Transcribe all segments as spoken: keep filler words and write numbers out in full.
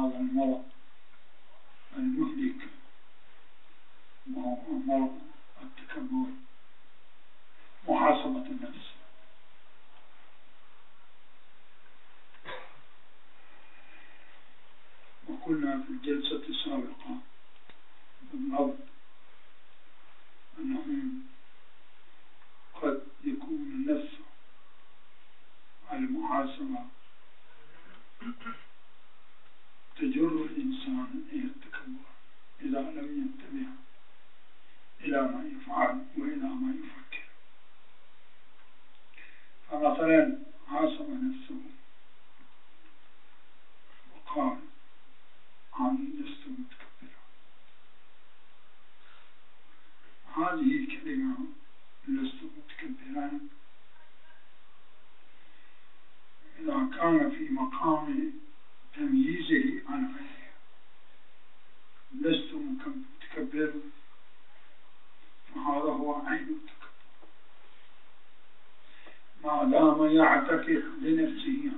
هذا المرض المهلك وهو مرض التكبر، محاسبة النفس. وقلنا في الجلسة السابقة بالضبط أنه قد يكون النفس المحاسبة تجر الإنسان إلى التكبر إذا لم ينتبه إلى ما يفعل وإلى ما يفكر. فمثلا حاسب نفسه وقال عني لست متكبرا. هذه الكلمة لست متكبرا إذا كان في مقام تمييزه عن غيره لست متكبر، فهذا هو عين التكبر. ما دام يعتقد لنفسه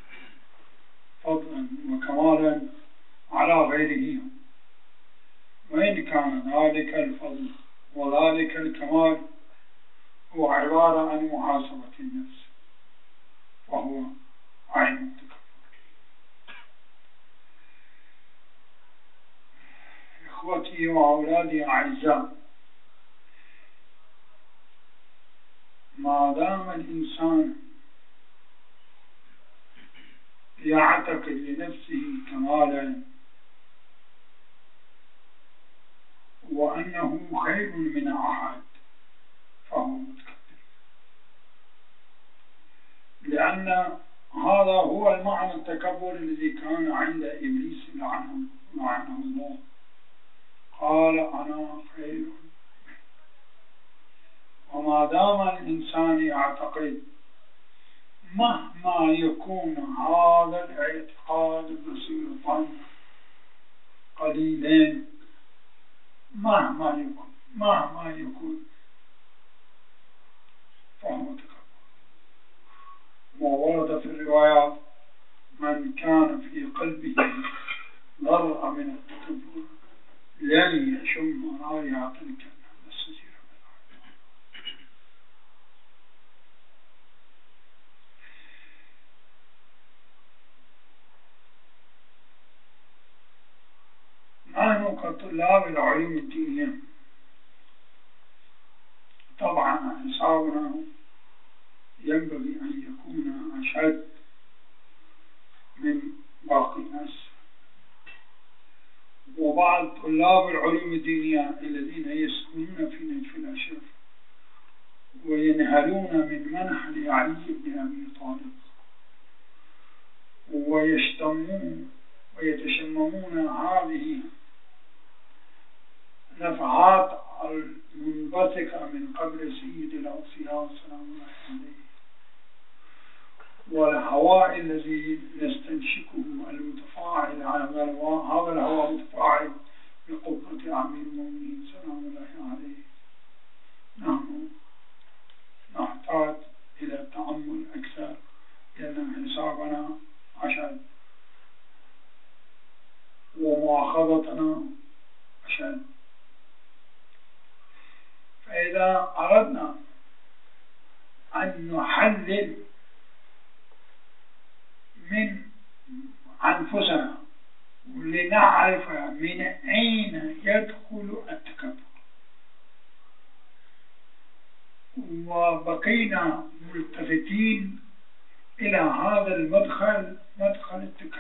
فضلا وكمالا على غيره، وإن كان ذلك الفضل وذلك الكمال هو عبارة عن محاسبة النفس، وهو عين التكبر. إخوتي وأولادي أعزاء، ما دام الإنسان يعتقد لنفسه كمالا وأنه خير من أحد فهو متكبر، لأن هذا هو المعنى التكبر الذي كان عند إبليس لعنه لعنه الله. قال أنا خير. وما دام الإنسان يعتقد مهما يكون هذا الاعتقاد بسيطا قليلا، مهما يكون مهما يكون فهو تكبر. وورد في الروايات من كان في قلبه ذرة من التكبر لن يشم رائحة الجنة السجيرة. نحن كطلاب العلوم الدينية طبعا حسابنا ينبغي أن يكون أشد من باقي الناس. وبعض طلاب العلوم الدينية الذين يسكنون في نجف الأشرف وينهلون من منحل علي بن أبي طالب ويشتمون ويتشممون هذه نفحات المنبثقة من قبر سيد الأوصياء سلام الله عليه، والهواء الذي نستنشقه المتفاعل هذا الهواء متفاعل بقبة أمير المؤمنين سلام الله عليه، نحن نحتاج إلى التأمل أكثر لأن حسابنا أشد ومؤاخذتنا أشد. فإذا أردنا أن نحلل من أنفسنا لنعرف من أين يدخل التكبر، وبقينا ملتفتين إلى هذا المدخل مدخل التكبر،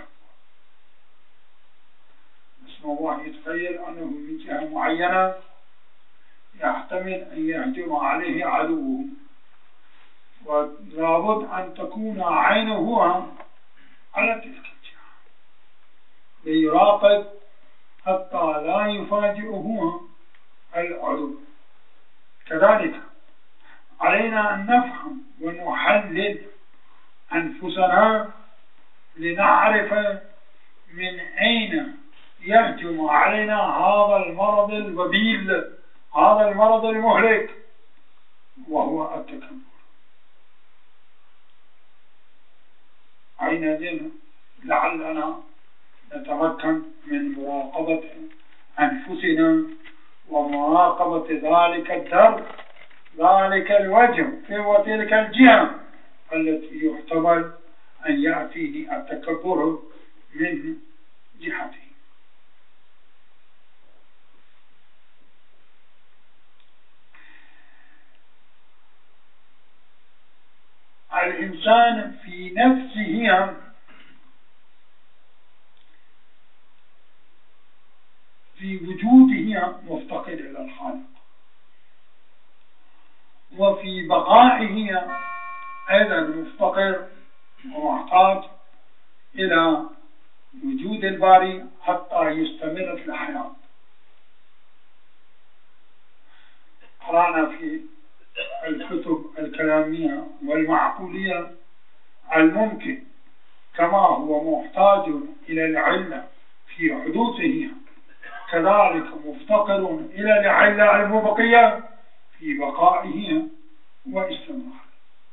بس الله يتخيل أنه من جهة معينة يحتمل أن يهجم عليه عدوه، ولابد أن تكون عينه على تلك الجهة ليراقب حتى لا يفاجئه العدو. كذلك علينا أن نفهم ونحلل أنفسنا لنعرف من أين يهجم علينا هذا المرض الوبيل، هذا المرض المهلك، وهو التكبر. حينئذ لعلنا نتمكن من مراقبة أنفسنا ومراقبة ذلك الدرب، ذلك الوجه وتلك الجهة التي يحتمل أن يأتيني التكبر من جهته. الإنسان في نفسه في وجوده مفتقر إلى الخالق، وفي بقائه أيضا مفتقر ومحتاج إلى وجود الباري حتى يستمر في الحياة. قرأنا في الكتب الكلامية والمعقولية الممكن كما هو محتاج إلى العلة في حدوثه، كذلك مفتقر إلى العلة المبقية في بقائه واستمراره.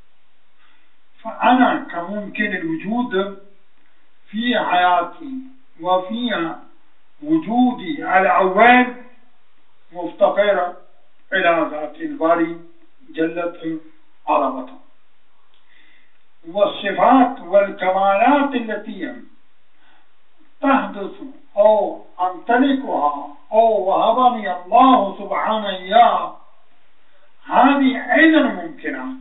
فأنا كممكن الوجود في حياتي وفي وجودي الأول مفتقر إلى ذات الباري جلت عظمته، والصفات والكمالات التي تحدث أو أمتلكها أو وهبني الله سبحانه إياها هذه أيضا ممكنات،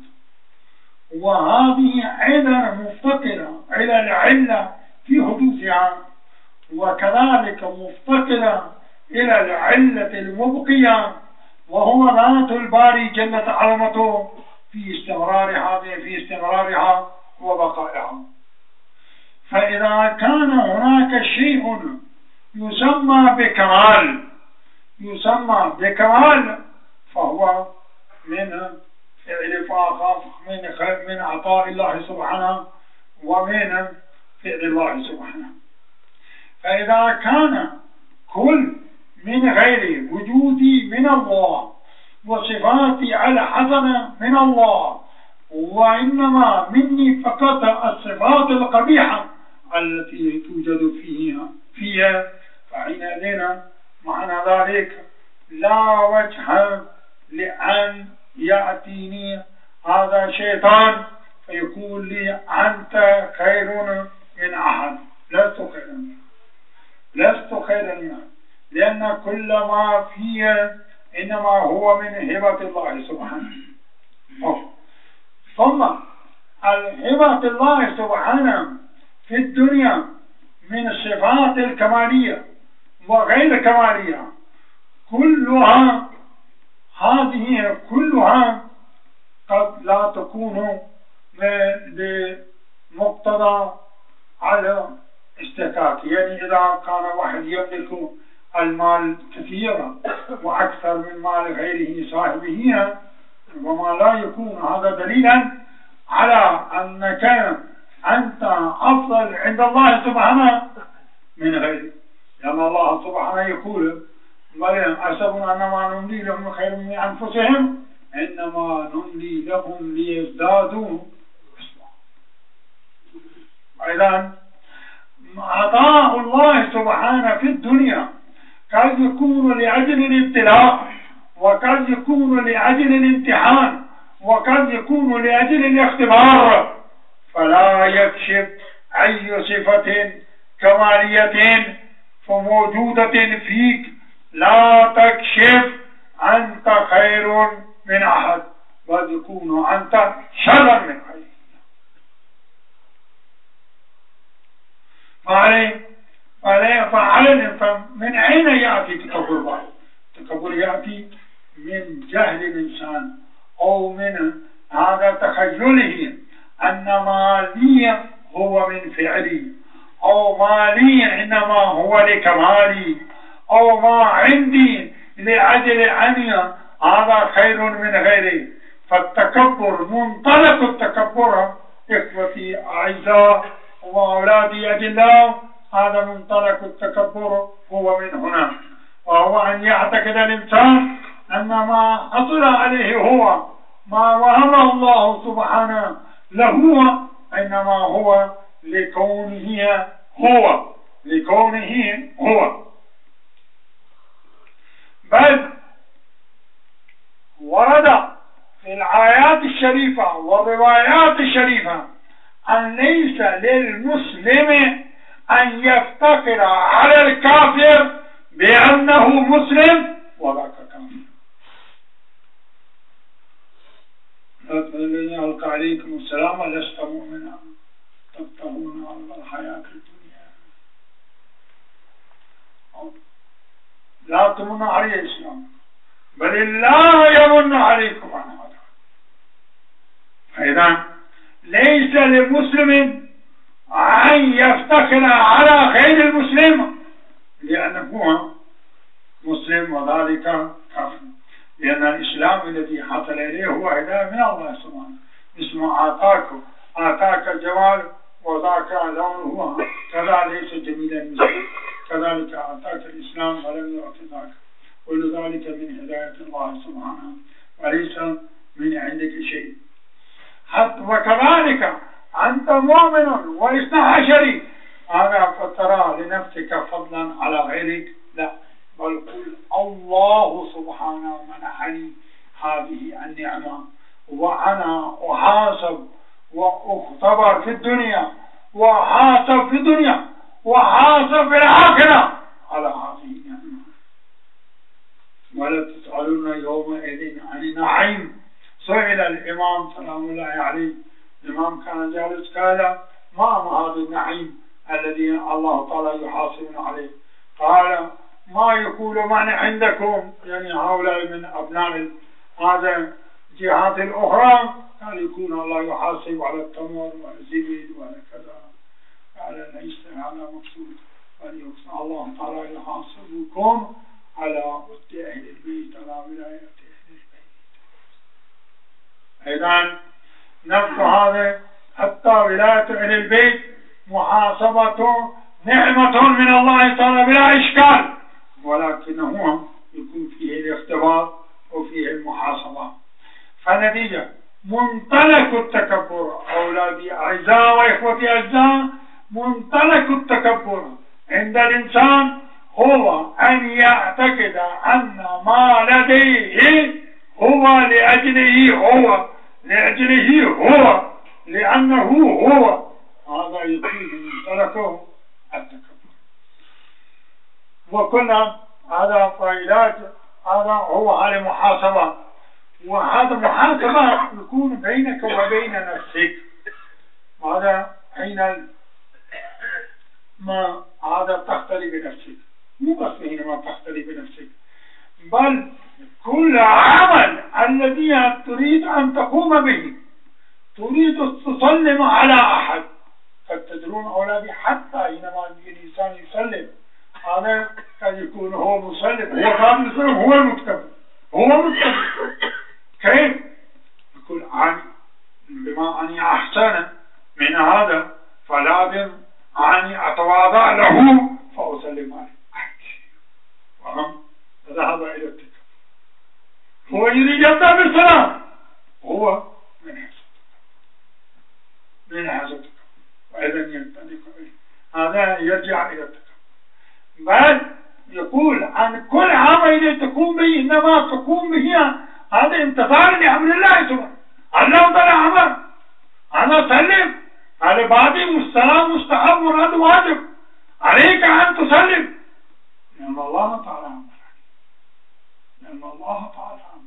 وهذه أيضا مفتقرة إلى العلة في حدوثها، وكذلك مفتقرة إلى العلة المبقية وهو ذات الباري جلت عظمته في استمرار هذه في استمرارها وبقائها. فإذا كان هناك شيء يسمى بكمال يسمى بكمال فهو من فعل فاخر من من عطاء الله سبحانه ومن فعل الله سبحانه. فإذا كان كل من غير وجودي من الله وصفاتي الحسنة من الله، وإنما مني فقط الصفات القبيحة التي توجد فيها فيها فحينئذ معنى ذلك لا وجه لأن يأتيني هذا شيطان فيقول لي أنت خير من أحد. لست خيرا منه لست خيرا منه لأن كل ما فيه إنما هو من هبة الله سبحانه. ثم الهبة الله سبحانه في الدنيا من الصفات الكمالية وغير الكمالية كلها، هذه كلها قد لا تكون بمقتضى على استحقاق. يعني إذا كان واحد يملك المال كثيرا وأكثر من مال غيره صاحبه وما لا يكون هذا دليلا على أنك أنت أفضل عند الله سبحانه من غيره، لأن الله سبحانه يقول بل أحسبون أنما نملي لهم خير من أنفسهم إنما نملي لهم ليزدادوا كسبا. أيضا عطاء الله سبحانه في الدنيا قد يكون لأجل الابتلاء، وقد يكون لأجل الامتحان، وقد يكون لأجل الاختبار، فلا يكشف أي صفة كمالية فموجودة فيك لا تكشف أنت خير من أحد، بل يكون أنت شر من غيره. فعلى الإنسان من أين يأتي تكبر؟ التكبر يأتي من جهل الإنسان أو من هذا تخيله أن ما لي هو من فعلي، أو ما لي إنما هو لكمالي، أو ما عندي لأجل أني هذا خير من غيري. فالتكبر منطلق التكبر إخوتي أعزاء وأولادي أجلاء، هذا منطلق التكبر هو من هنا، وهو أن يعتقد الإنسان أن ما حصل عليه هو ما وهبه الله سبحانه له إنما هو لكونه هو، لكونه هو. بل ورد في الآيات الشريفة والروايات الشريفة أن ليس للمسلم أن يفتخر على الكافر بأنه مسلم وذاك كافر. الذين ألقى عليكم السلام لست مؤمنا تبتغون عرض الحياة الدنيا. لا تمنوا علي الإسلام بل الله يمن عليكم عن هذا. فإذا ليس للمسلم أن يفتخر على غير المسلم لأنه هو مسلم وذلك كافر، لأن الإسلام الذي حصل إليه هو هداية من الله سبحانه. مثل ما آتاك آتاك الجمال وذاك لونه كذا ليس جميلا مثله، كذلك آتاك الإسلام ولم يعط ذاك، ولذلك من هداية الله سبحانه وليس من عندك شيء. حتى وكذلك أنت مؤمن واثنى عشري، هذا فترى لنفسك فضلا على غيرك، لا، بل قل الله سبحانه منحني هذه النعمة وأنا أحاسب وأختبر في الدنيا وأحاسب في الدنيا وأحاسب في الآخرة على هذه النعمة. ولا تسألون يومئذ عن النعيم. سئل الإمام سلام الله عليه، الإمام كان جالس قال ما هذا النعيم الذي الله تعالى يحاسبنا عليه؟ قال ما يقول من عندكم، يعني هؤلاء من أبناء هذا الجهات الأخرى، قال يكون الله يحاسب على التمر والزبد وكذا. قال ليس هذا مقصود، بل الله تعالى يحاسبكم على ود أهل البيت، على ولاية أهل البيت. إذن نفس هذا حتى ولاية أهل البيت محاسبته نعمة من الله تعالى بلا إشكال، ولكنه يكون فيه الاختبار وفيه المحاسبة. فالنتيجة منطلق التكبر، أولادي أعزاء وإخوتي أعزاء، منطلق التكبر عند الإنسان هو أن يعتقد أن ما لديه هو لأجله هو لأجله هو لأنه هو. هذا يكون منطلقه التكبر. وكنا هذا فائدات، هذا هو على محاسبة، وهذا محاسبة يكون بينك وبين نفسك. هذا حين ما هذا تختلي بنفسك، مو بس حينما تختلي بنفسك، بل كل عمل الذي تريد أن تقوم به، تريد تسلم على أحد. قد تدرون أولادي حتى حينما الإنسان يسلم هذا قد يكون هو مسلم، هو قابل يسلم، هو المكتب، هو مكتب. كيف؟ يقول عني بما أني أحسن من هذا فلازم أني أتواضع له فأسلم عليه. وهم ذهب إلى التكبر. هو يريد يبدأ بالسلام، هو من حسد من حسد وإذا ينطلق هذا يرجع إلى التكبر. بل يقول عن كل عمل تقوم به إنما تقوم به هذا امتثال لأمر الله سبحانه. الله تعالى أمر أنا سلم على بعض السلام مستحب مراد واجب، عليك أن تسلم لأن الله تعالى أمر، لأن الله تعالى أمر.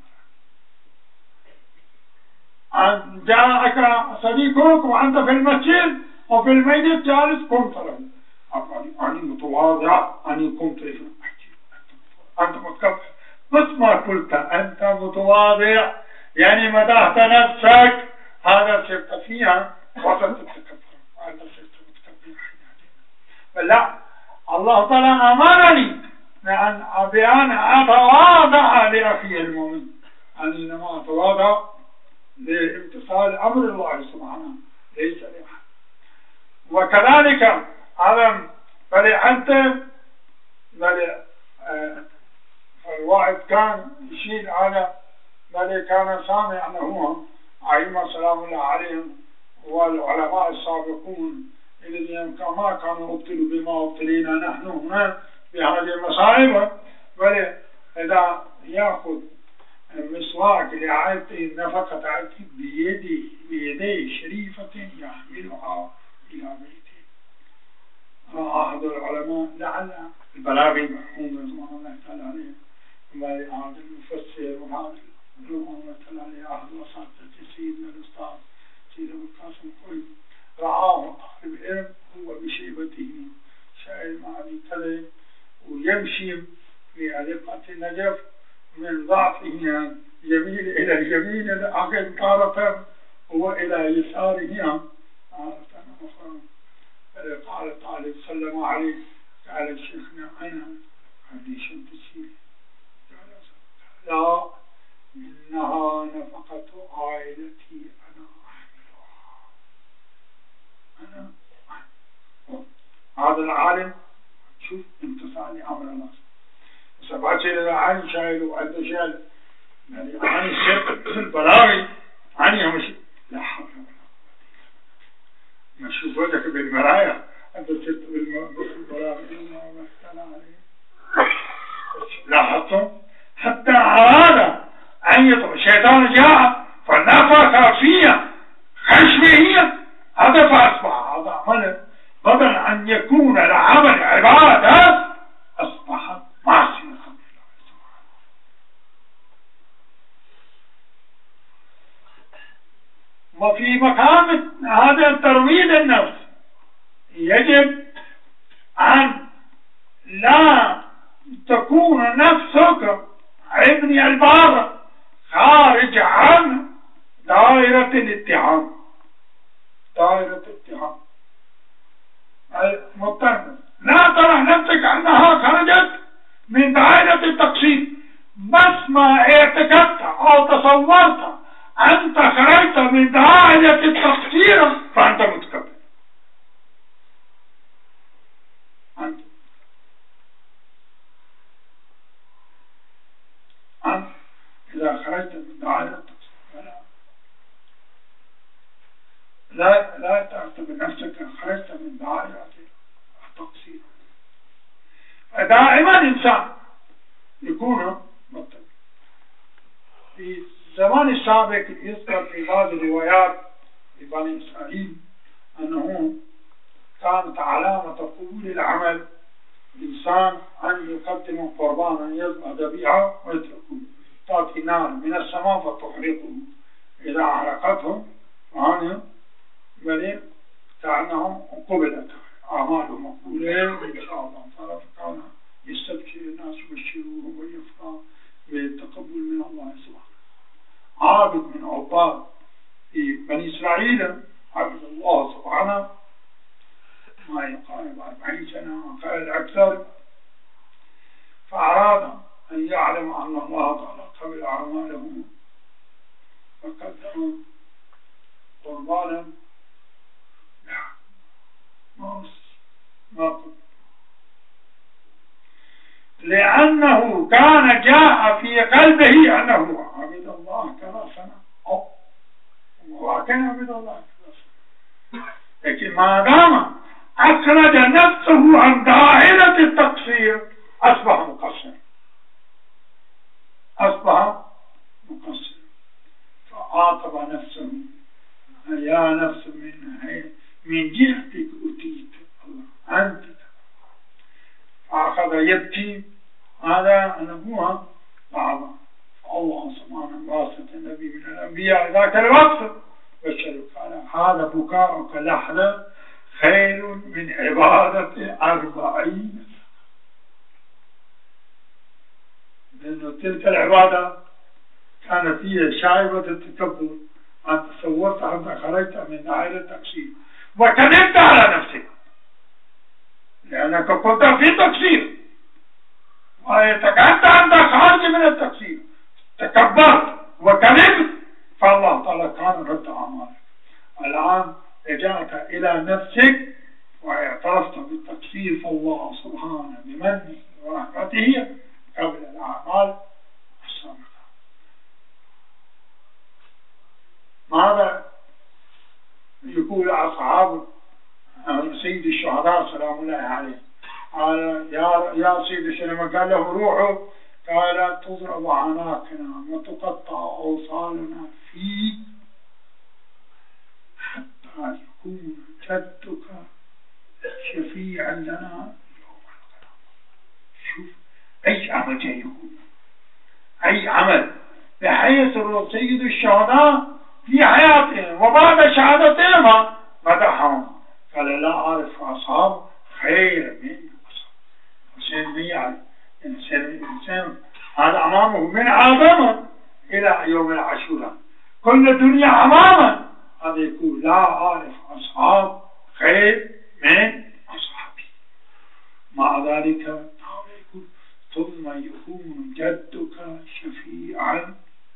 أن جاءك صديقك وأنت في المسجد وفي الميت جالس قمت له، أني متواضع، أني قمت له، أنت متكبر. بس ما قلت أنت متواضع يعني مدحت نفسك، هذا صرت فيها وسط التكبر، وأنت صرت متكبر. لا، الله تعالى أمرني بأن أتواضع لأخي المؤمن، أني إنما أتواضع لامتثال أمر الله سبحانه ليس لأحد. وكذلك هذا بل أنت بل الواحد كان يشير على بل كان سامع أنه أئمة سلام الله عليهم والعلماء السابقون الذين ما كانوا ابتلوا بما ابتلينا نحن هنا بهذه المصائب، بل إذا يأخذ المسواك لعائلته نفقة عائلته بيده بيديه شريفة يحملها إلى بيته. أحد العلماء لعل البلاغي مرحوم رضوان الله تعالى عليه وهذا المفسر وهذا رضوان الله تعالى عليه أحد وساطة سيدنا الأستاذ سيد أبو القاسم قوي رعاه طالب العلم هو بشيبته شاعر معدي كذا ويمشي في أرقة النجف من ضعفه يميل إلى اليمين الأخير تارة وإلى يساره تارة أخرى. قال طالب سلم عليه قال شيخنا أنا عندي شمسي لا إنها نفقة عائلتي أنا أحملها أنا أحملها. هذا العالم شوف امتصال أمر الله سبعة شيء عن شايل وعنده شايل يعني عن الشيخ البلاغي عني همشي لا حول ولا قوة ما شوف وجهك بالمرايا أنت صرت بالبلاغي لاحظتم حتى أراد أن يطلع الشيطان جاء فنفخ فيها خشمه هذا فأصبح هذا عمل بدل أن يكون العمل عبادة أصبحت معصية. وفي مقام هذا ترويض النفس يجب أن لا تكون نفسك ابن البار خارج عن دائرة الاتهام دائرة الاتهام المضطر لا ترى نفسك أنها خرجت من دائرة التقصير بس ما اعتقدت أو تصورت أنت خرجت من دائرة التقصير فأنت متكبر. أنت أنت إذا خرجت من دائرة التقصير لا لا تعتبر نفسك خرجت من دائرة التقصير. دائما إنسان يكون متكبر. في الزمان السابق يذكر في بعض الروايات لبني إسرائيل أنه كانت علامة قبول العمل الإنسان أن يقدم قربانا يذبح ذبيحة ويتركه تأتي نار من السماء فتحرقه إذا حرقته فهنا بل كأنهم قبلت أعمالهم مقبولة إن شاء الله تعالى فكان يستبشر الناس ويبشروه ويفرح بالتقبل من الله سبحانه. عابد من عباد في بني إسرائيل عبد الله سبحانه ما يقارب أربعين سنة قال أكثر فأراد أن يعلم أن الله تعالى قبل أعماله فقدم قربانا ما ما لأنه كان جاء في قلبه أنه عبد الله كذا سنة وكان عبد الله كذا سنة لكن ما دام أخرج نفسه عن دائرة التقصير أصبح مقصر أصبح مقصر فعاقب نفسه يا نفس من من جهتك أتيت الله أنت فأخذ يبكي هذا نبوها صعبة الله سبحانه واسطة النبي من الأنبياء ذاك الوقت بشر قال هذا بكاؤك لحظة خير من عبادة أربعين لأنه تلك العبادة كانت هي شائبة التكبر أن تصورت أنك خرجت من دائرة التقصير وكذبت على نفسك لأنك كنت في تقصير ويتكلمت أنت خارج من التقصير تكبرت وكذبت فالله تعالى كان رد أعمالك. الآن رجعت إلى نفسك واعترفت بالتقصير فالله سبحانه بمنه ورحمته قبل الأعمال السابقة. ماذا يقول أصحاب سلام الله عليه قال يا يا سيدي سلمة قال له روحه قال تضرب عناقنا وتقطع أوصالنا فيك حتى يكون جدك شفيعا لنا يوم القيامة. شوف أي عمل جاي يكون أي عمل بحيث سيد الشهداء في حياتهم وبعد شهادتهم مدحهم قال لا أعرف أصحاب خير من أصحاب. الإنسان ما يعرف الإنسان هذا أمامه من آدم إلى يوم العاشوراء كل الدنيا أمامه. هذا يقول لا أعرف أصحاب خير من أصحابي. مع ذلك يقول ثم يكون جدك شفيعا.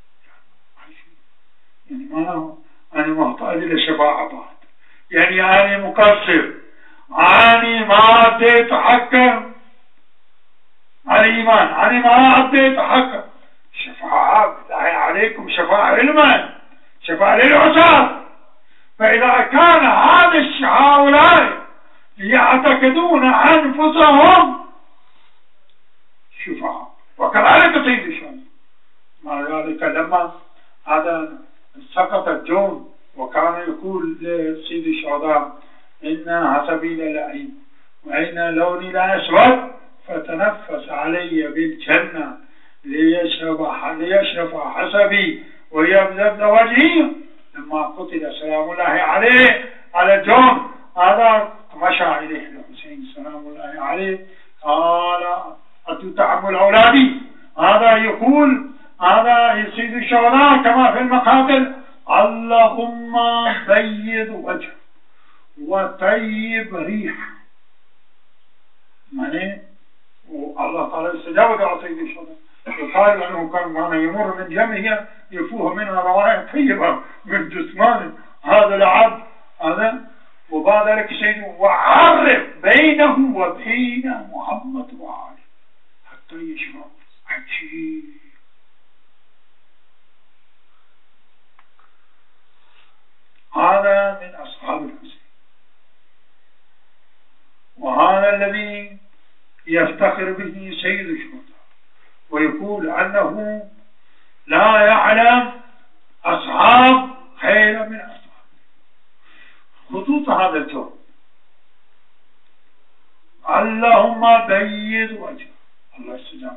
يعني ما أنا محتاج لشفاعة بعد، يعني أنا مقصر، أنا ما أديت حقا على الإيمان، أنا ما أديت حقا. شفاعة بالله عليكم شفاعة علما، شفاعة للعصاة. فإذا كان هذا هؤلاء يعتقدون أنفسهم شفاعة وكذلك سيد الشهداء. مع ذلك لما هذا سقط الجون وكان يقول لسيد الشهداء إن حسبي للعين وإن لوني لأسود فتنفس علي بالجنة ليشرف ليشرف حسبي ويبذل وجهي. لما قتل سلام الله عليه على جون هذا مشى إليه الحسين سلام الله عليه قال أتتعمل أولادي. هذا يقول هذا يسيد الشهداء كما في المقاتل اللهم بيض وجه وطيب ريح. يعني والله تعالى استجاب على سيد الشهداء. يقال أنه كان معنا يمر من جمعه يفوه منها روائح طيبة من جسمانه هذا العبد هذا. وبعد ذلك سيد وعرف بينه وبين محمد وعلي حتى يشفع. عجيب. هذا من أصحاب الحسين، وهذا الذي يفتخر به سيد الشهداء ويقول أنه لا يعلم أصحاب خير من أصحاب. خطوط هذا الجو اللهم بيض وجه الله استجاب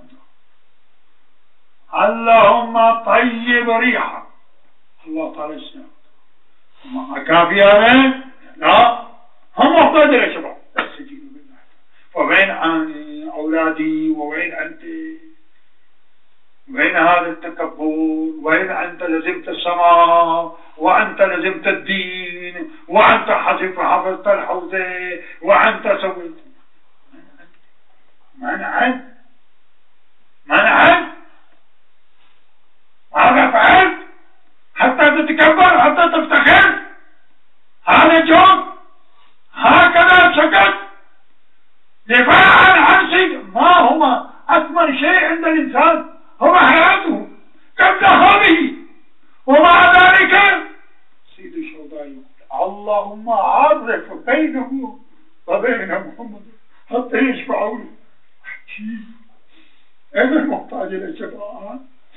له. اللهم طيب ريحه الله تعالى استجاب. كافي هذا لا هم محتاج يا شباب استجيبوا بالله. وبين أنا أولادي وبين أنت وبين هذا التكبر وبين أنت لزمت السماء وأنت لزمت الدين وأنت حفظت حفظت الحوزة وأنت سويت منعا منعا ماذا فعلت حتى تتكبر حتى تفتخر. هذا جوب هكذا سكت دفاعا عن سيد. ما هو أثمن شيء عند الإنسان هو حياته قبل هذه. ومع ذلك سيد الشهداء اللهم عرف بينه وبين محمد حتى يشفعوا له. أين المحتاج للشفاعة؟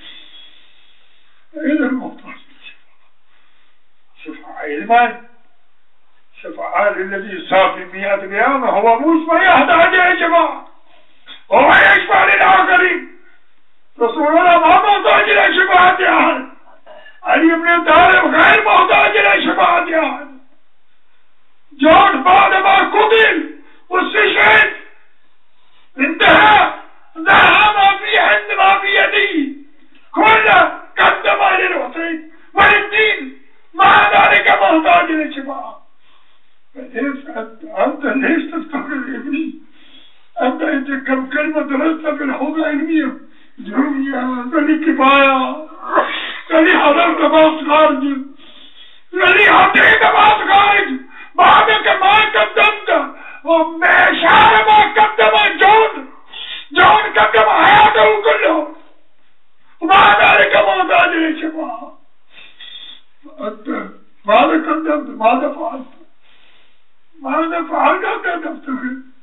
أين المحتاج للشفاعة؟ شفاعة علما، شفاعة للذي صار في مئة قيامة هو موسى ما يحتاج إلى شفاعة وهو يشفع للآخرين. رسول الله ما محتاج إلى شفاعة أحد. علي بن طالب غير محتاج إلى شفاعة أحد. جون بعد ما قتل واستشهد انتهى ذهب ما في عند ما في يدي كله قدم للحسين وللدين. مع ذلك محتاج للشفاعة. فليس أنت أنت ليش تفتخر ابني؟ أنت أنت كم كلمة درست في الحوزة العلمية جميع ذلك كفاية. الذي حضرت باص خارج الذي حضرت باص خارج بعدك ما قدمت ومشاعر ما قدم جون جون قدم حياته كله ومع ذلك محتاج للشفاعة. أنت ماذا قدمت؟ ماذا فعلت؟ ماذا فعلت؟ أنت تفتخر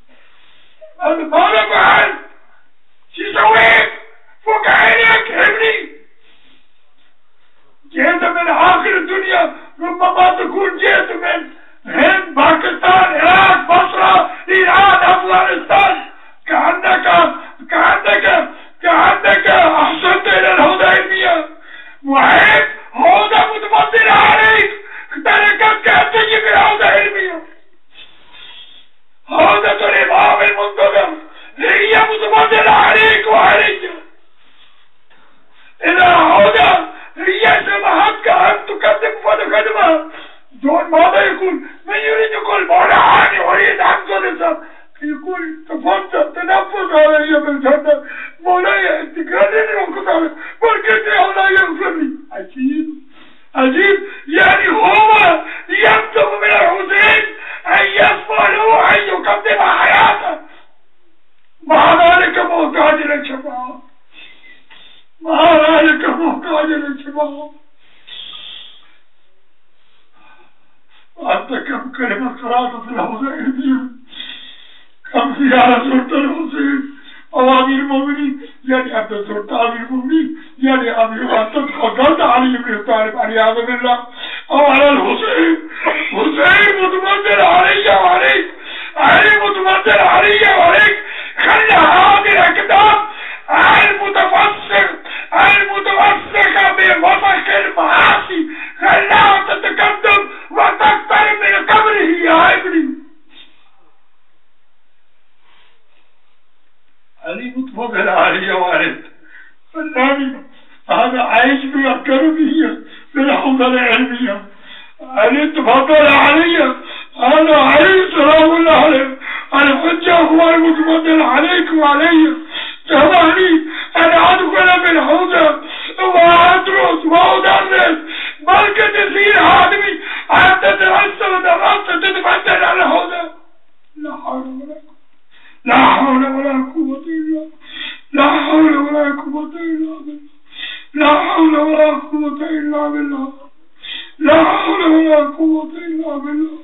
المعنى بعد شي سويت فوق عينيك ابني جئت من آخر الدنيا ربما تكون جئت من هند باكستان العراق بصرة ايران افغانستان كأنك كأنك كأنك احسنت الى الهدى العلمية وعيب هدى متفضل عليك تركتك ان تجي بالهدى العلمية هدى الامام المنتظر هي متفضل عليك وعليك اذا هدى هي سمحتك ان تقدم فضل خدمة دون ماذا يقول من يريد يقول مولاي اريد حفظ الاسلام يقول تفضل تنفس علي بالجنة مولاي انت قادرني وقت علي بركتي الله يغفر لي عجيب عجيب يعني هو يطلب من الحسين ان يصفى له ان يقدم حياته مع ذلك محتاج للشفاعة مع ذلك محتاج للشفاعة وأنت كم كلمة قرأت في الحسين كم زيارة زرت الحسين أوامر المؤمنين يعني أنت زرت أمير المؤمنين يعني أمير أنت تفضلت علي بن طالب والعياذ بالله أو على الحسين حسين متمثل علي وعليك علي متمثل علي وعليك خلى هذه الأكتاب المتفسر المتوسخة بوسخ المعاصي خلاها تتقدم وتقترب من قبره يا ابني علي متفضل علي وعليك فالنبي هذا عايش بأفكار بيه بالحوضة العلمية علي تفضل علي هذا علي سلام الله عليه الحجة هو المتفضل عليك وعلي سامحني أنا أدخل بالحوضة وأدرس وأدرس بل كثير هادمي أن تترسل ودرست تتفتل على الحوضة لا حول ولا قوة لا حول ولا قوة إلا لا حول ولا قوة إلا بالله لا حول ولا قوة إلا بالله لا حول ولا قوة إلا بالله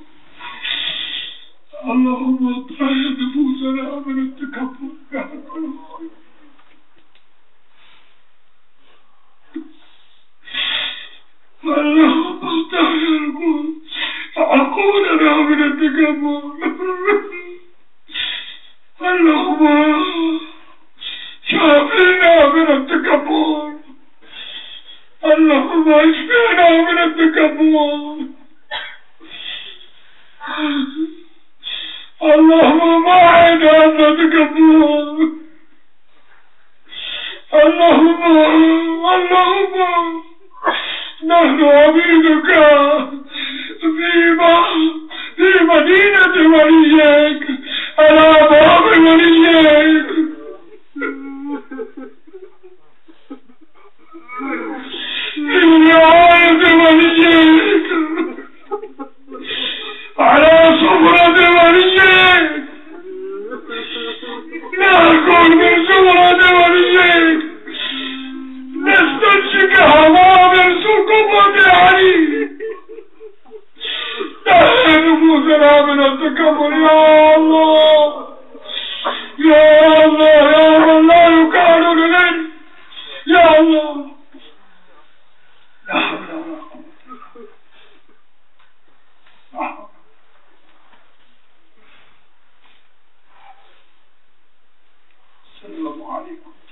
اللهم طهر نفوسنا من التكبر يا رب العالمين اللهم طهر عقولنا من التكبر اللهم شافينا من التكبر اللهم اشفينا من التكبر اللهم باعد عنا التكبر اللهم اللهم نحن عبيدك في في مدينة وليك على باب وليك في رعاية وليك على صفرة وليك نأكل من صفرة وليك نستنشق هواء من سقوط علي تهل نفوسنا من التكبر يا الله يا الله يا من لا يكاد لنا يا الله لا حول ولا قوة السلام عليكم.